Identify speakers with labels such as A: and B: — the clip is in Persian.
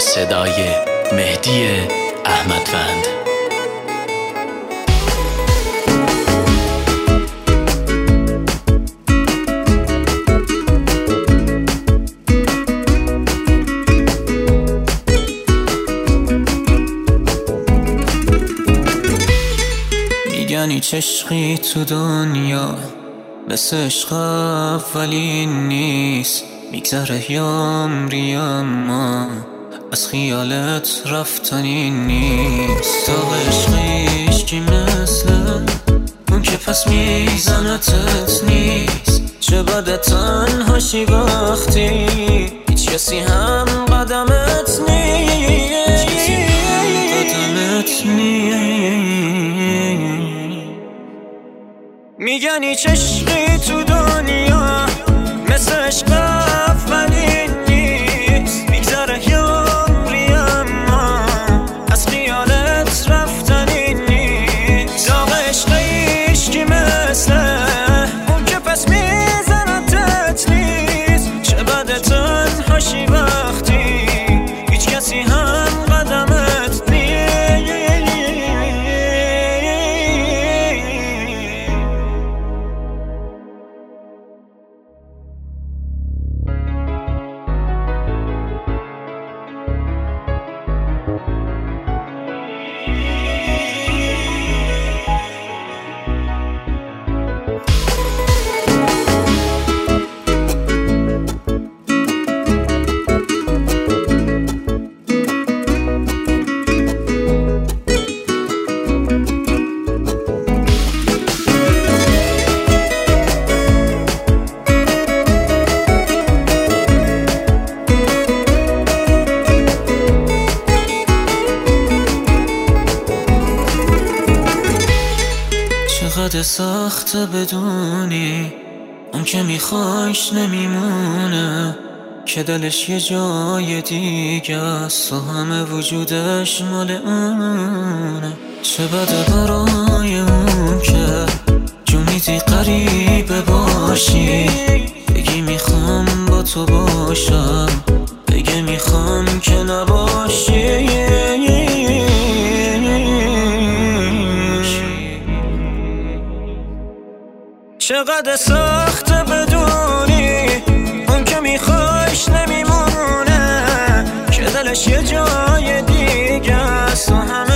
A: صدای مهدی احمدوند.
B: میگن هیچ عشقی تو دنیا مثل عشق اولین نیست، میگذره یامری اما از خیالت رفتنی نیست. تا عشقیش کی مثل اون که پس میزنتت نیست. چه بده تنهاشی وقتی هیچ کسی هم قدمت نیست. میگن هیچ عشقی تو دنیا مثل عشق اولین نیست، میگذره یامری اما از خیالت رفتنی نیست. داغ عشقیش کی مثل اون که پس میزنتت نیست. چه بده تنهاشی وقتی هیچ کسی هم قدمت نیست. چقدر سخته بدونی اون که میخوایش نمیمونه، که دلش یه جای دیگه است و همه وجودش مال اونه. چه بده برای اون که جونیدی غریبه باشی، بگی میخوام با تو باشم، بگی میخوام که نباشی. چقدر سخته بدونی اون که میخوایش نمیمونه، که دلش یه جای دیگه است و همه